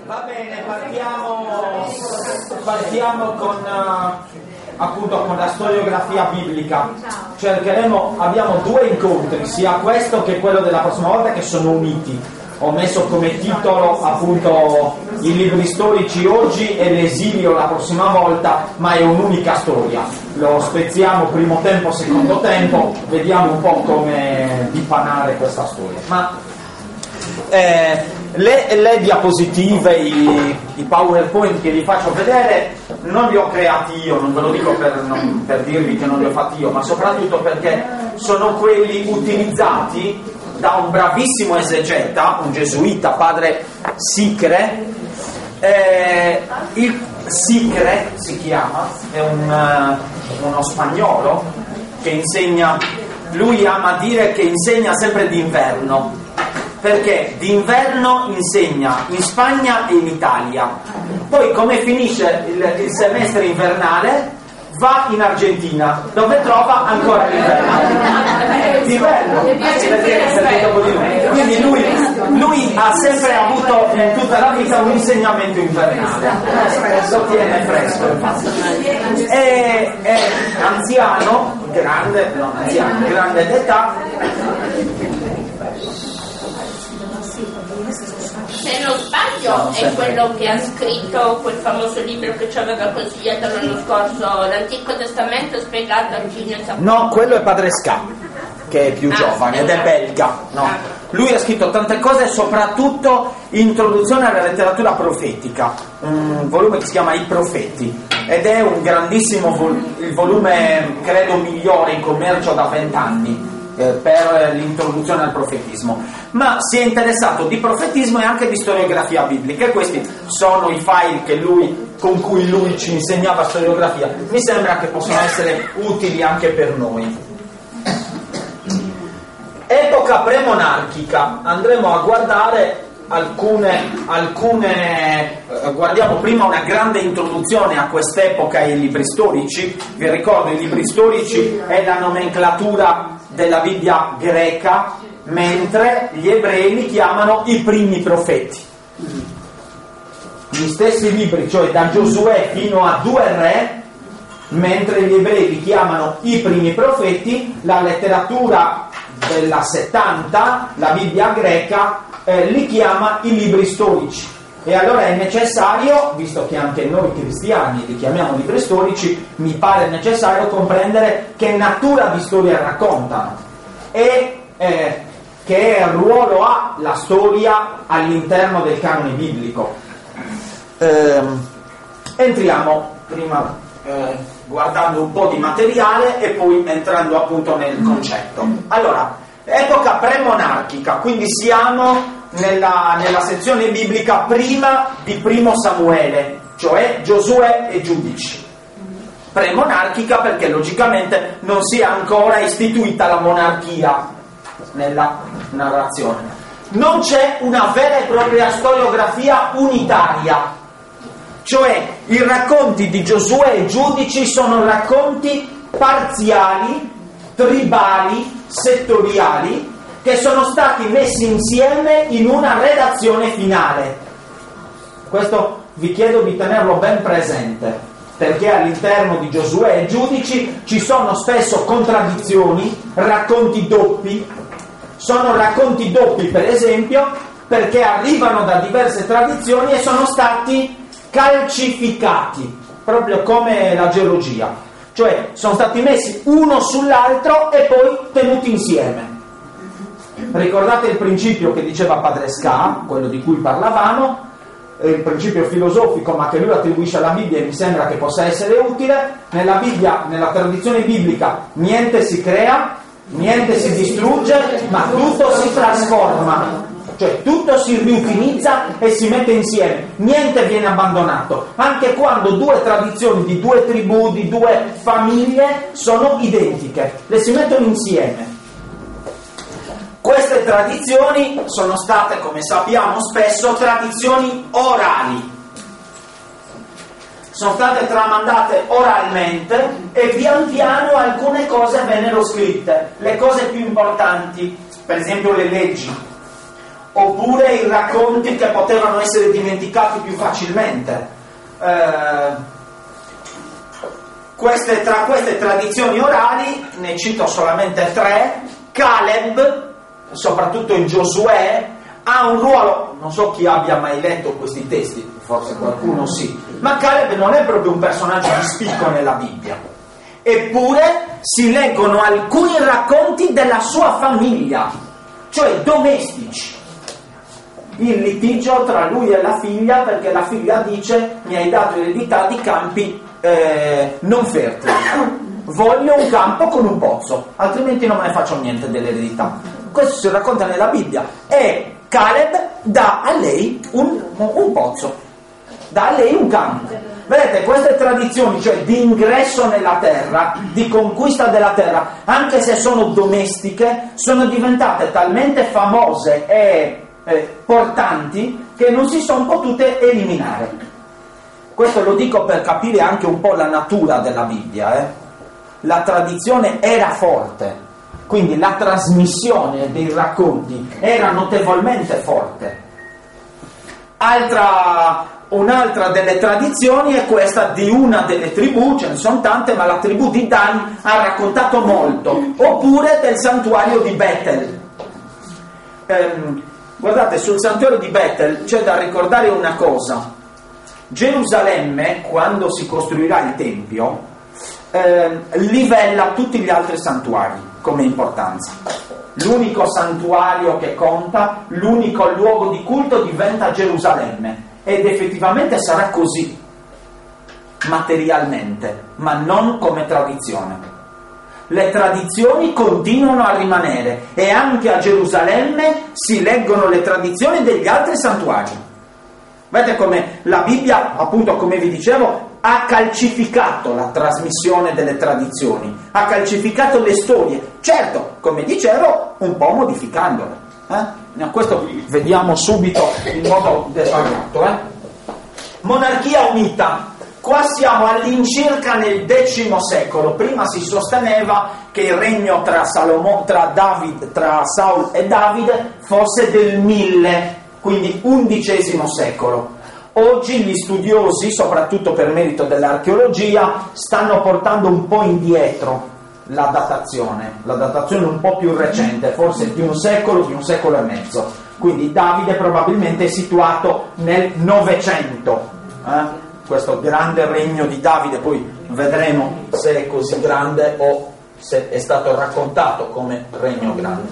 Va bene, partiamo con appunto con la storiografia biblica. Abbiamo due incontri, sia questo che quello della prossima volta, che sono uniti. Ho messo come titolo appunto i libri storici oggi e l'esilio la prossima volta, ma è un'unica storia. Lo spezziamo primo tempo, secondo tempo, vediamo un po' come dipanare questa storia. Ma le diapositive, i PowerPoint che vi faccio vedere non li ho creati io, non ve lo dico per dirvi che non li ho fatti io, ma soprattutto perché sono quelli utilizzati da un bravissimo esegeta, un gesuita, padre Sicre. Il Sicre si chiama, è uno spagnolo che insegna, lui ama dire che insegna sempre d'inverno, perché d'inverno insegna in Spagna e in Italia, poi come finisce il semestre invernale va in Argentina, dove trova ancora l'inverno, perché dopo di noi. Quindi lui ha sempre avuto in tutta la vita un insegnamento invernale, lo tiene fresco infatti. È anziano, grande d'età. Se non sbaglio è quello che ha scritto quel famoso libro che ci aveva consigliato l'anno scorso, l'Antico Testamento spiegato a chi ne sa. No, quello è Padre Ska, che è più giovane ed è belga, no? Lui ha scritto tante cose, soprattutto introduzione alla letteratura profetica, un volume che si chiama I Profeti, ed è un grandissimo il volume credo migliore in commercio da 20 anni per l'introduzione al profetismo, ma si è interessato di profetismo e anche di storiografia biblica, e questi sono i file con cui lui ci insegnava storiografia. Mi sembra che possono essere utili anche per noi. Epoca premonarchica, andremo a guardare guardiamo prima una grande introduzione a quest'epoca e ai libri storici. Vi ricordo, i libri storici è la nomenclatura della Bibbia greca, mentre gli ebrei li chiamano i primi profeti. Gli stessi libri, cioè da Giosuè fino a 2 re, mentre gli ebrei li chiamano i primi profeti, la letteratura della 70, la Bibbia greca, li chiama i libri storici. E allora è necessario, visto che anche noi cristiani li chiamiamo libri storici, mi pare necessario comprendere che natura di storia raccontano e che ruolo ha la storia all'interno del canone biblico. Entriamo prima guardando un po' di materiale e poi entrando appunto nel concetto. Allora, epoca premonarchica, quindi siamo nella sezione biblica prima di Primo Samuele, cioè Giosuè e Giudici. Premonarchica perché logicamente non si è ancora istituita la monarchia nella narrazione. Non c'è una vera e propria storiografia unitaria, cioè i racconti di Giosuè e Giudici sono racconti parziali, tribali, settoriali, che sono stati messi insieme in una redazione finale. Questo vi chiedo di tenerlo ben presente, perché all'interno di Giosuè e Giudici ci sono spesso contraddizioni, racconti doppi. Sono racconti doppi, per esempio, perché arrivano da diverse tradizioni e sono stati calcificati, proprio come la geologia, cioè sono stati messi uno sull'altro e poi tenuti insieme. Ricordate il principio che diceva Padre Ska, quello di cui parlavamo, il principio filosofico, ma che lui attribuisce alla Bibbia e mi sembra che possa essere utile. Nella Bibbia, nella tradizione biblica, niente si crea, niente si distrugge, ma tutto si trasforma, cioè tutto si riutilizza e si mette insieme, niente viene abbandonato, anche quando due tradizioni di due tribù, di due famiglie sono identiche, le si mettono insieme. Queste tradizioni sono state, come sappiamo, spesso tradizioni orali. Sono state tramandate oralmente e pian piano alcune cose vennero scritte, le cose più importanti, per esempio le leggi. oppure i racconti che potevano essere dimenticati più facilmente. Tra queste tradizioni orali ne cito solamente 3. Caleb, soprattutto in Giosuè, ha un ruolo, non so chi abbia mai letto questi testi, forse qualcuno sì, ma Caleb non è proprio un personaggio di spicco nella Bibbia, eppure si leggono alcuni racconti della sua famiglia, cioè domestici. Il litigio tra lui e la figlia, perché la figlia dice: mi hai dato eredità di campi non fertili, voglio un campo con un pozzo, altrimenti non me ne faccio niente dell'eredità. Questo si racconta nella Bibbia, e Caleb dà a lei un pozzo, dà a lei un campo. Vedete, queste tradizioni, cioè di ingresso nella terra, di conquista della terra, anche se sono domestiche, sono diventate talmente famose e portanti che non si sono potute eliminare. Questo lo dico per capire anche un po' la natura della Bibbia. La tradizione era forte, quindi la trasmissione dei racconti era notevolmente forte. Un'altra delle tradizioni è questa di una delle tribù, ce ne sono tante, ma la tribù di Dan ha raccontato molto, oppure del santuario di Betel. Guardate, sul santuario di Betel c'è da ricordare una cosa. Gerusalemme, quando si costruirà il Tempio, livella tutti gli altri santuari come importanza. L'unico santuario che conta, l'unico luogo di culto diventa Gerusalemme, ed effettivamente sarà così materialmente, ma non come tradizione. Le tradizioni continuano a rimanere, e anche a Gerusalemme si leggono le tradizioni degli altri santuari. Vedete come la Bibbia, appunto, come vi dicevo, ha calcificato la trasmissione delle tradizioni, ha calcificato le storie, certo, come dicevo, un po' modificandole. Questo vediamo subito in modo dettagliato. Monarchia unita. Qua siamo all'incirca nel X secolo. Prima si sosteneva che il regno tra Saul e Davide fosse del 1000, quindi XI secolo. Oggi gli studiosi, soprattutto per merito dell'archeologia, stanno portando un po' indietro la datazione un po' più recente, forse di un secolo e mezzo. Quindi Davide probabilmente è situato nel 900. Questo grande regno di Davide, poi vedremo se è così grande o se è stato raccontato come regno grande.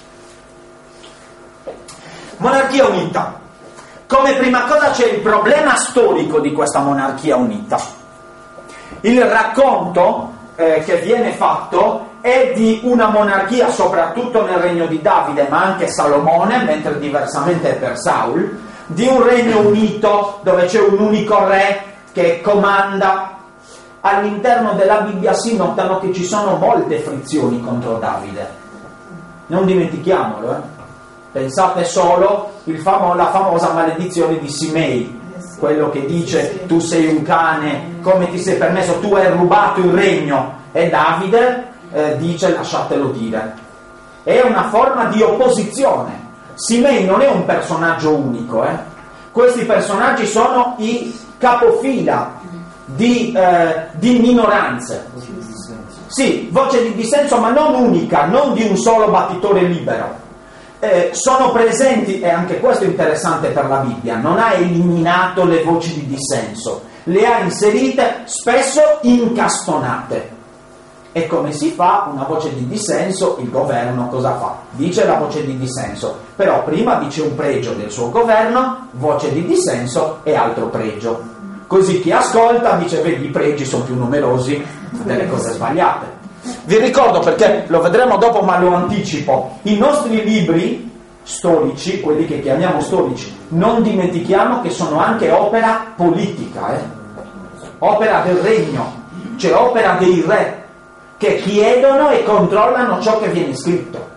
Monarchia unita. Come prima cosa c'è il problema storico di questa monarchia unita. Il racconto che viene fatto è di una monarchia, soprattutto nel regno di Davide, ma anche Salomone, mentre diversamente è per Saul, di un regno unito dove c'è un unico re che comanda. All'interno della Bibbia si notano che ci sono molte frizioni contro Davide, non dimentichiamolo. Pensate solo la famosa maledizione di Simei, quello che dice: tu sei un cane, come ti sei permesso, tu hai rubato il regno, e Davide dice: lasciatelo dire. È una forma di opposizione. Simei non è un personaggio unico, Questi personaggi sono i capofila di minoranze. Sì, voce di dissenso, ma non unica, non di un solo battitore libero. Sono presenti, e anche questo è interessante per la Bibbia, non ha eliminato le voci di dissenso, le ha inserite spesso incastonate. E come si fa una voce di dissenso? Il governo cosa fa? Dice la voce di dissenso, però prima dice un pregio del suo governo, voce di dissenso e altro pregio. Così chi ascolta dice: vedi, i pregi sono più numerosi delle cose sbagliate. Vi ricordo, perché lo vedremo dopo ma lo anticipo, i nostri libri storici, quelli che chiamiamo storici, non dimentichiamo che sono anche opera politica, opera del regno, cioè opera dei re, che chiedono e controllano ciò che viene scritto.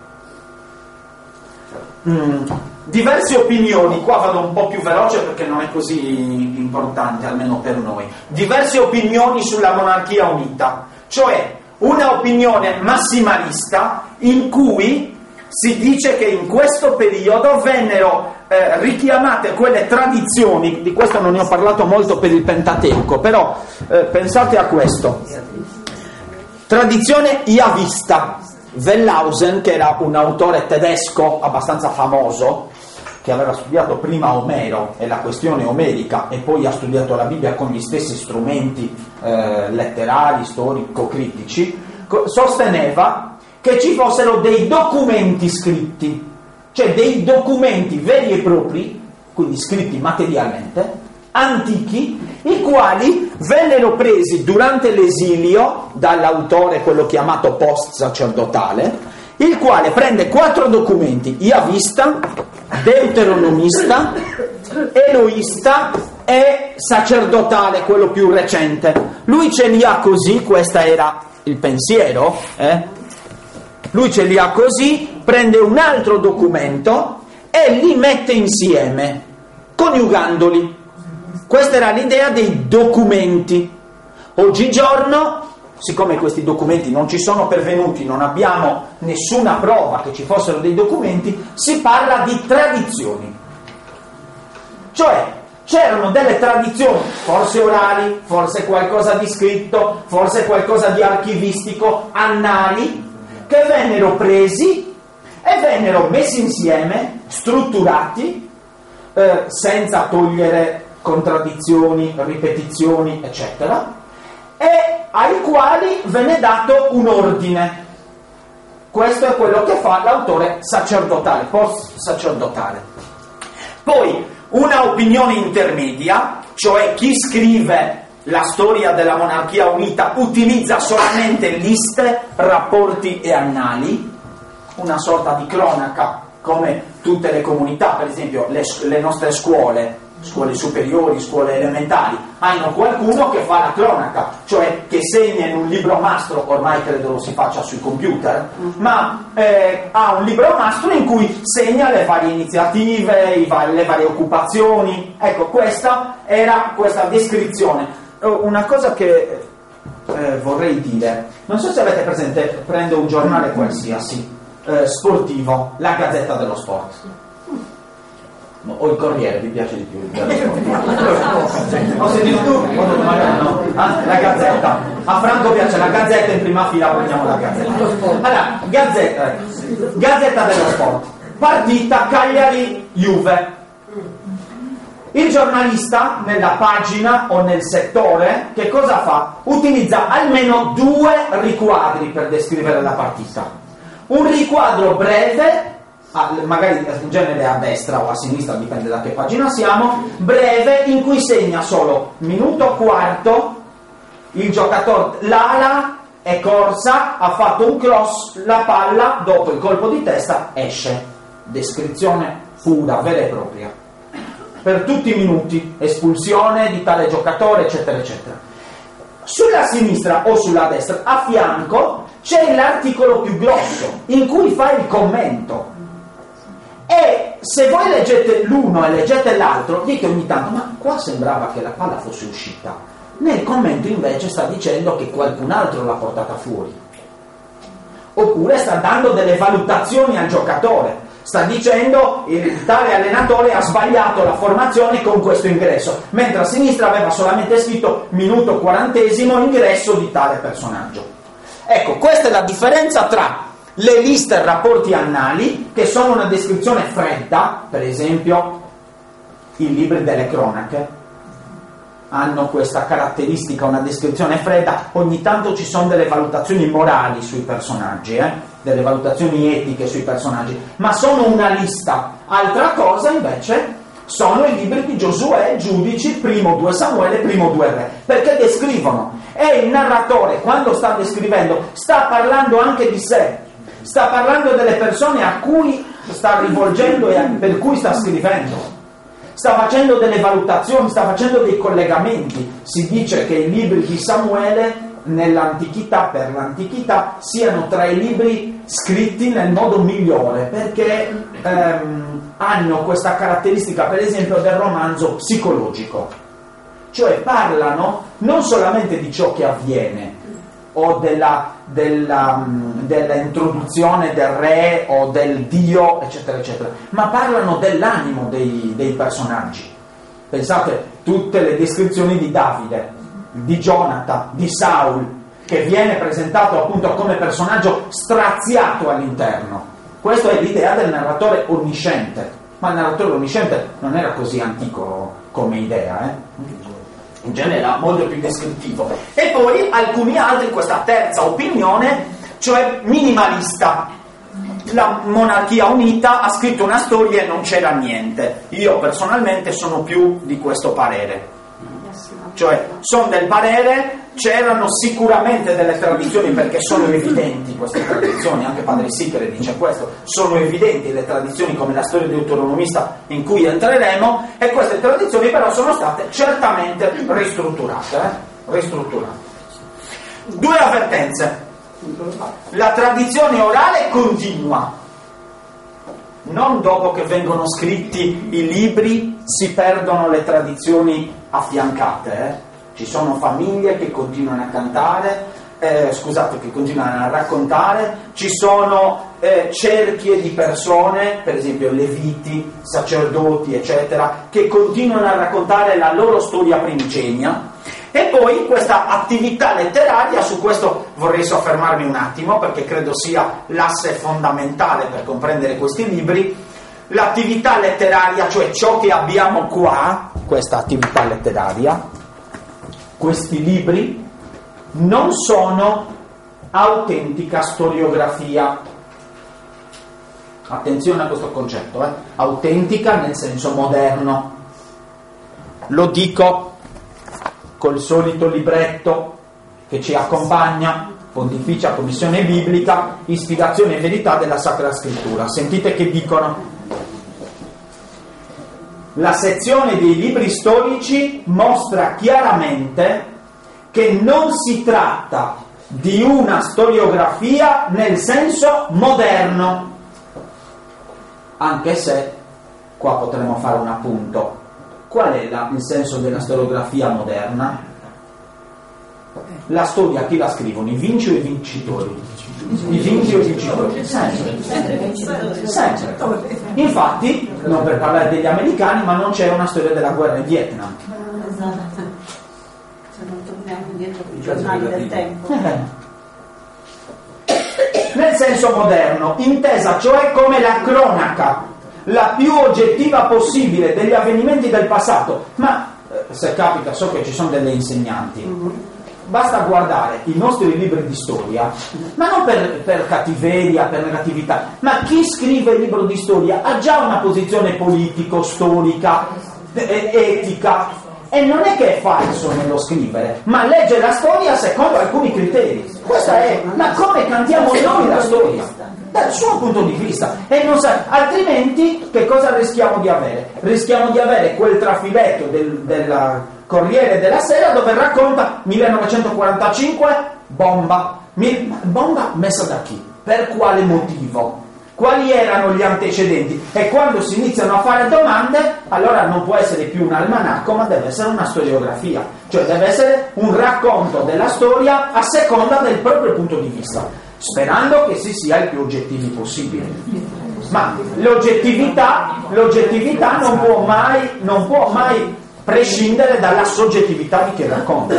Diverse opinioni, qua vado un po' più veloce perché non è così importante, almeno per noi. Diverse opinioni sulla monarchia unita, cioè una opinione massimalista in cui si dice che in questo periodo vennero richiamate quelle tradizioni, di questo non ne ho parlato molto per il Pentateuco, però pensate a questo. Tradizione Yavista. Wellhausen, che era un autore tedesco abbastanza famoso, che aveva studiato prima Omero e la questione omerica e poi ha studiato la Bibbia con gli stessi strumenti letterari, storico-critici, sosteneva che ci fossero dei documenti scritti, cioè dei documenti veri e propri, quindi scritti materialmente, antichi, i quali vennero presi durante l'esilio dall'autore, quello chiamato post-sacerdotale, il quale prende 4 documenti: Yavista, Deuteronomista, Eloista e sacerdotale, quello più recente. Lui ce li ha così, questo era il pensiero, lui ce li ha così, prende un altro documento e li mette insieme, coniugandoli. Questa era l'idea dei documenti. Oggigiorno, siccome questi documenti non ci sono pervenuti, non abbiamo nessuna prova che ci fossero dei documenti, si parla di tradizioni. Cioè, c'erano delle tradizioni, forse orali, forse qualcosa di scritto, forse qualcosa di archivistico, annali, che vennero presi e vennero messi insieme, strutturati, senza togliere contraddizioni, ripetizioni, eccetera, e ai quali venne dato un ordine. Questo è quello che fa l'autore sacerdotale, post-sacerdotale. Poi una opinione intermedia, cioè chi scrive la storia della monarchia unita utilizza solamente liste, rapporti e annali, una sorta di cronaca, come tutte le comunità, per esempio le nostre scuole superiori, scuole elementari, hanno qualcuno che fa la cronaca, cioè che segna in un libro mastro, ormai credo lo si faccia sui computer, ma ha un libro mastro in cui segna le varie iniziative, le varie occupazioni. Ecco, questa era questa descrizione. Una cosa che vorrei dire, non so se avete presente, prendo un giornale qualsiasi, sportivo, la Gazzetta dello Sport. O il Corriere, vi piace di più? Ho sentito tu? No. La Gazzetta. A Franco piace la Gazzetta, in prima fila prendiamo la Gazzetta. Allora, Gazzetta dello Sport. Partita Cagliari-Juve. Il giornalista, nella pagina o nel settore, che cosa fa? Utilizza almeno 2 riquadri per descrivere la partita. Un riquadro breve, magari in genere a destra o a sinistra, dipende da che pagina siamo, breve, in cui segna solo minuto quarto, il giocatore, l'ala è corsa, ha fatto un cross, la palla dopo il colpo di testa esce. Descrizione pura, vera e propria, per tutti i minuti, espulsione di tale giocatore, eccetera eccetera. Sulla sinistra o sulla destra, a fianco, c'è l'articolo più grosso in cui fa il commento. E se voi leggete l'uno e leggete l'altro, dite ogni tanto: ma qua sembrava che la palla fosse uscita. Nel commento invece sta dicendo che qualcun altro l'ha portata fuori. Oppure sta dando delle valutazioni al giocatore. Sta dicendo il tale allenatore ha sbagliato la formazione con questo ingresso, mentre a sinistra aveva solamente scritto minuto 40° ingresso di tale personaggio. Ecco, questa è la differenza tra le liste e rapporti annali, che sono una descrizione fredda. Per esempio i libri delle cronache hanno questa caratteristica, una descrizione fredda. Ogni tanto ci sono delle valutazioni morali sui personaggi, delle valutazioni etiche sui personaggi, ma sono una lista. Altra cosa invece sono i libri di Giosuè, Giudici, primo 2 Samuele, primo 2 Re, perché descrivono, e il narratore quando sta descrivendo sta parlando anche di sé, sta parlando delle persone a cui sta rivolgendo e per cui sta scrivendo, sta facendo delle valutazioni, sta facendo dei collegamenti. Si dice che i libri di Samuele nell'antichità, per l'antichità, siano tra i libri scritti nel modo migliore, perché hanno questa caratteristica, per esempio, del romanzo psicologico, cioè parlano non solamente di ciò che avviene o dell'introduzione del re o del dio, eccetera, eccetera, ma parlano dell'animo dei personaggi. Pensate, tutte le descrizioni di Davide, di Jonathan, di Saul, che viene presentato appunto come personaggio straziato all'interno. Questa è l'idea del narratore onnisciente, ma il narratore onnisciente non era così antico come idea, in genere era molto più descrittivo. E poi alcuni altri, questa terza opinione, cioè minimalista. La monarchia unita ha scritto una storia e non c'era niente. Io personalmente sono più di questo parere, cioè sono del parere c'erano sicuramente delle tradizioni, perché sono evidenti queste tradizioni, anche Padre Sichere dice questo, sono evidenti le tradizioni come la storia deuteronomista in cui entreremo, e queste tradizioni però sono state certamente ristrutturate. Due avvertenze: la tradizione orale continua, non dopo che vengono scritti i libri si perdono le tradizioni affiancate, Ci sono famiglie che continuano a cantare, che continuano a raccontare, ci sono cerchie di persone, per esempio leviti, sacerdoti, eccetera, che continuano a raccontare la loro storia primigenia. E poi questa attività letteraria, su questo vorrei soffermarmi un attimo perché credo sia l'asse fondamentale per comprendere questi libri. L'attività letteraria, cioè ciò che abbiamo qua, questa attività letteraria, questi libri non sono autentica storiografia. Attenzione a questo concetto, autentica nel senso moderno. Lo dico col solito libretto che ci accompagna, Pontificia Commissione Biblica, Ispirazione e Verità della Sacra Scrittura. Sentite che dicono: la sezione dei libri storici mostra chiaramente che non si tratta di una storiografia nel senso moderno, anche se qua potremmo fare un appunto. Qual è il senso della storiografia moderna? La storia chi la scrivono? I vinci o i vincitori? I vinci o i vincitori? Sempre. Infatti, non per parlare degli americani, ma non c'è una storia della guerra in Vietnam. Esatto. Se non torniamo indietro con i giornali del tempo. Nel senso moderno, intesa cioè come la cronaca, la più oggettiva possibile degli avvenimenti del passato. Ma se capita, so che ci sono delle insegnanti, basta guardare i nostri libri di storia, ma non per cattiveria, per negatività, ma chi scrive il libro di storia ha già una posizione politico-storica, etica, e non è che è falso nello scrivere, ma legge la storia secondo alcuni criteri. Questa è, ma come cantiamo noi la storia? Dal suo punto di vista, e non sa, altrimenti che cosa rischiamo di avere? Rischiamo di avere quel trafiletto del Corriere della Sera dove racconta 1945 bomba messa da chi? Per quale motivo? Quali erano gli antecedenti? E quando si iniziano a fare domande, allora non può essere più un almanacco, ma deve essere una storiografia, cioè deve essere un racconto della storia a seconda del proprio punto di vista, sperando che si sia il più oggettivi possibile. Ma l'oggettività non può mai prescindere dalla soggettività di chi racconta.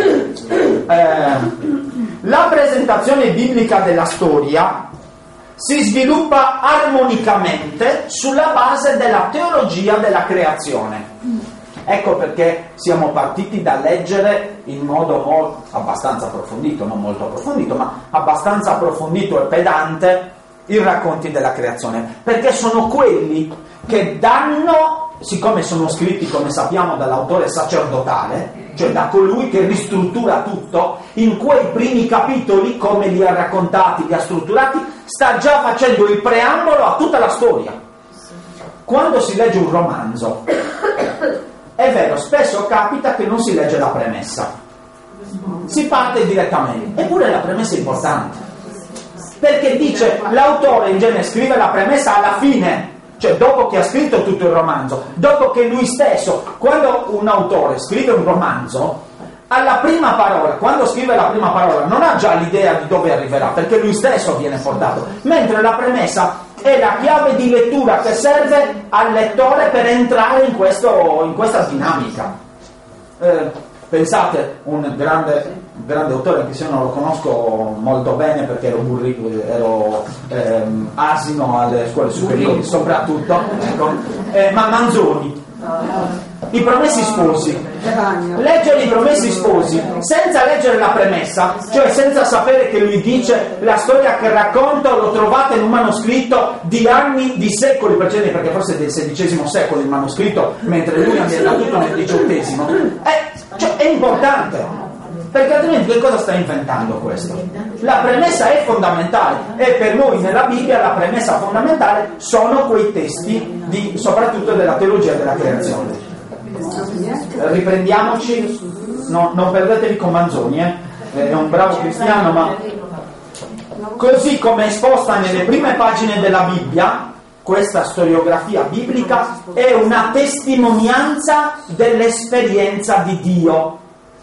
La presentazione biblica della storia si sviluppa armonicamente sulla base della teologia della creazione. Ecco perché siamo partiti da leggere in modo abbastanza approfondito, non molto approfondito, ma abbastanza approfondito e pedante i racconti della creazione, perché sono quelli che danno, siccome sono scritti, come sappiamo, dall'autore sacerdotale, cioè da colui che ristruttura tutto, in quei primi capitoli, come li ha raccontati, li ha strutturati, sta già facendo il preambolo a tutta la storia. Quando si legge un romanzo, è vero, spesso capita che non si legge la premessa, si parte direttamente, eppure la premessa è importante, perché dice, l'autore in genere scrive la premessa alla fine, cioè dopo che ha scritto tutto il romanzo, dopo che lui stesso, quando un autore scrive un romanzo, alla prima parola, quando scrive la prima parola, non ha già l'idea di dove arriverà, perché lui stesso viene portato, mentre la premessa è la chiave di lettura che serve al lettore per entrare in questa dinamica. Pensate, un grande autore, anche se io non lo conosco molto bene perché ero asino alle scuole superiori soprattutto, ecco, ma Manzoni, I Promessi Sposi. Leggere I Promessi Sposi senza leggere la premessa, cioè senza sapere che lui dice la storia che racconto l'ho trovata in un manoscritto di anni, di secoli precedenti, perché forse è del XVI secolo il manoscritto, mentre lui è tutto nel XVIII. Cioè, è importante, perché altrimenti che cosa sta inventando questo? La premessa è fondamentale, e per noi nella Bibbia la premessa fondamentale sono quei testi soprattutto della teologia della creazione. Riprendiamoci, non perdetevi con Manzoni, è un bravo cristiano, ma così come esposta nelle prime pagine della Bibbia, questa storiografia biblica è una testimonianza dell'esperienza di Dio.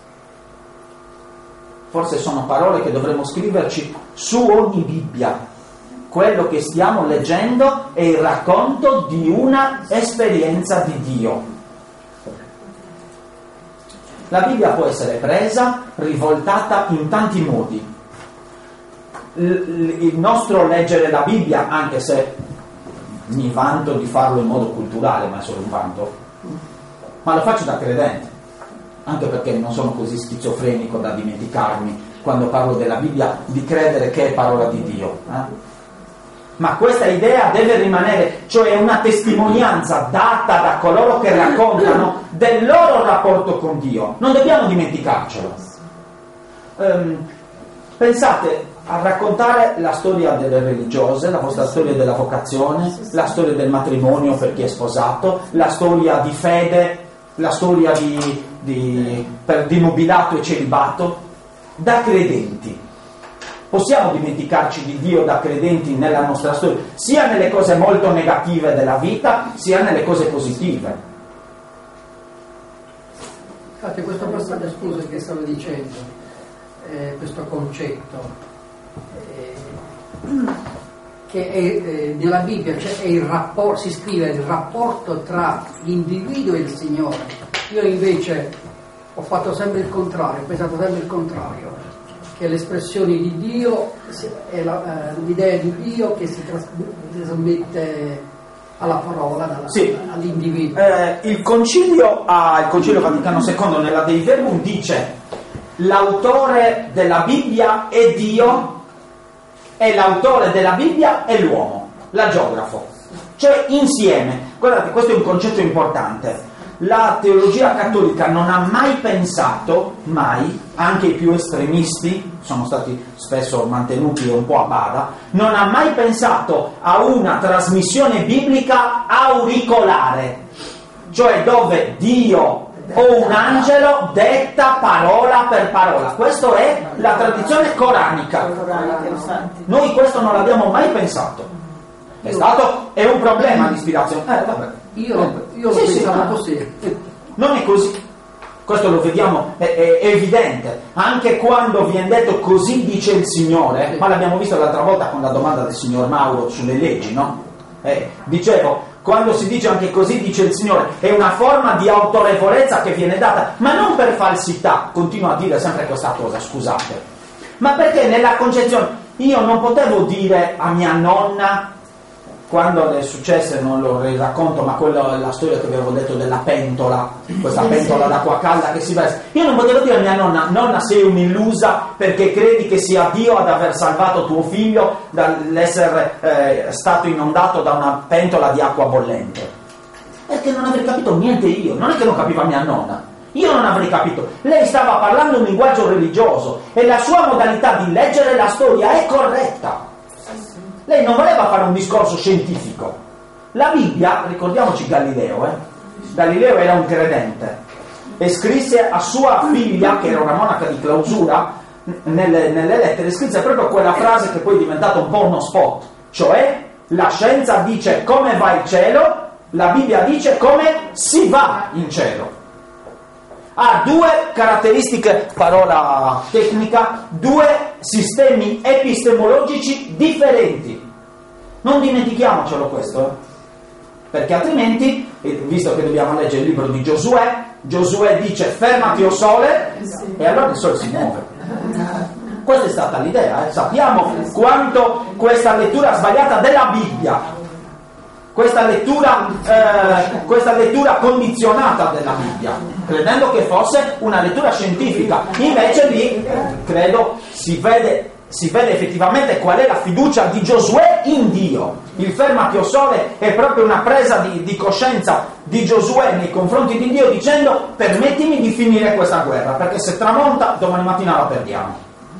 Forse sono parole che dovremmo scriverci su ogni Bibbia. Quello che stiamo leggendo è il racconto di una esperienza di Dio. La Bibbia può essere presa, rivoltata in tanti modi. Il nostro leggere la Bibbia, anche se mi vanto di farlo in modo culturale, ma è solo un vanto, ma lo faccio da credente, anche perché non sono così schizofrenico da dimenticarmi, quando parlo della Bibbia, di credere che è parola di Dio. Ma questa idea deve rimanere, cioè una testimonianza data da coloro che raccontano del loro rapporto con Dio. Non dobbiamo dimenticarcelo. Pensate a raccontare la storia delle religiose, la vostra storia della vocazione, la storia del matrimonio per chi è sposato, la storia di fede, la storia di nubilato e celibato, da credenti. Possiamo dimenticarci di Dio da credenti nella nostra storia, sia nelle cose molto negative della vita, sia nelle cose positive. Infatti questo passaggio, scusa, che stavo dicendo, questo concetto che è, nella Bibbia è il rapporto, si scrive il rapporto tra l'individuo e il Signore. Io invece ho fatto sempre il contrario, ho pensato sempre il contrario, che l'espressione di Dio è l'idea di Dio che si trasmette alla parola, sì, all'individuo. Il Concilio Vaticano II nella Dei Verbum dice: l'autore della Bibbia è Dio e l'autore della Bibbia è l'uomo, l'agiografo, cioè insieme. Guardate, questo è un concetto importante. La teologia cattolica non ha mai pensato, mai, anche i più estremisti sono stati spesso mantenuti un po' a bada, non ha mai pensato a una trasmissione biblica auricolare, cioè dove Dio o un angelo detta parola per parola. Questa è la tradizione coranica. Noi questo non l'abbiamo mai pensato. È un problema di ispirazione. Vabbè. Io lo pensavo così. Non è così. Questo lo vediamo, è evidente. Anche quando viene detto così dice il Signore, ma l'abbiamo visto l'altra volta con la domanda del signor Mauro sulle leggi, no? Dicevo, quando si dice anche così dice il Signore, è una forma di autorevolezza che viene data, ma non per falsità. Continuo a dire sempre questa cosa, scusate, ma perché nella concezione io non potevo dire a mia nonna, quando le successe, non lo racconto, ma quella è la storia che vi avevo detto della pentola, questa pentola d'acqua calda che si versa. Io non potevo dire a mia nonna sei un'illusa perché credi che sia Dio ad aver salvato tuo figlio dall'essere stato inondato da una pentola di acqua bollente. Perché non avrei capito niente io, non è che non capiva mia nonna. Io non avrei capito. Lei stava parlando un linguaggio religioso e la sua modalità di leggere la storia è corretta. Lei non voleva fare un discorso scientifico. La Bibbia, ricordiamoci Galileo, Galileo era un credente e scrisse a sua figlia, che era una monaca di clausura, nelle lettere, scrisse proprio quella frase che poi è diventata un po' uno spot, cioè la scienza dice come va il cielo, la Bibbia dice come si va in cielo. ha due caratteristiche, parola tecnica, due sistemi epistemologici differenti. Non dimentichiamocelo questo, perché altrimenti, visto che dobbiamo leggere il libro di Giosuè dice fermati o sole, e allora il sole si muove. Questa è stata l'idea, sappiamo quanto questa lettura sbagliata della Bibbia, questa lettura condizionata della Bibbia, credendo che fosse una lettura scientifica, invece lì credo si vede effettivamente qual è la fiducia di Giosuè in Dio. Il fermati o sole è proprio una presa di coscienza di Giosuè nei confronti di Dio, dicendo permettimi di finire questa guerra, perché se tramonta domani mattina la perdiamo.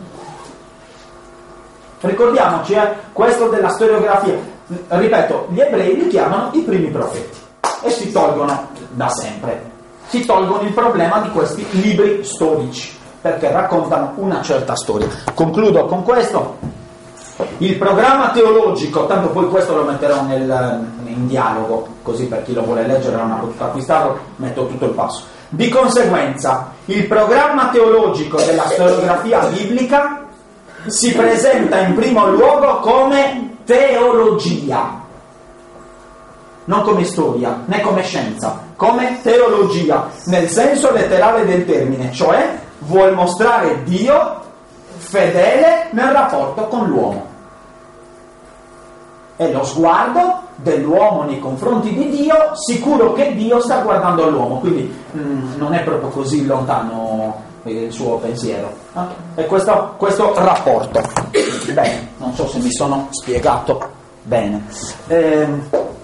Ricordiamoci questo della storiografia. Ripeto, gli ebrei li chiamano i primi profeti e si tolgono da sempre, si tolgono il problema di questi libri storici, perché raccontano una certa storia. Concludo con questo. Il programma teologico, tanto poi questo lo metterò in dialogo, così per chi lo vuole leggere non ha potuto acquistarlo, metto tutto il passo. Di conseguenza, il programma teologico della storiografia biblica si presenta in primo luogo come teologia, non come storia né come scienza, come teologia, nel senso letterale del termine, cioè vuol mostrare Dio fedele nel rapporto con l'uomo. È lo sguardo dell'uomo nei confronti di Dio, sicuro che Dio sta guardando all'uomo, quindi non è proprio così lontano il suo pensiero. E questo rapporto. Bene, non so se mi sono spiegato bene.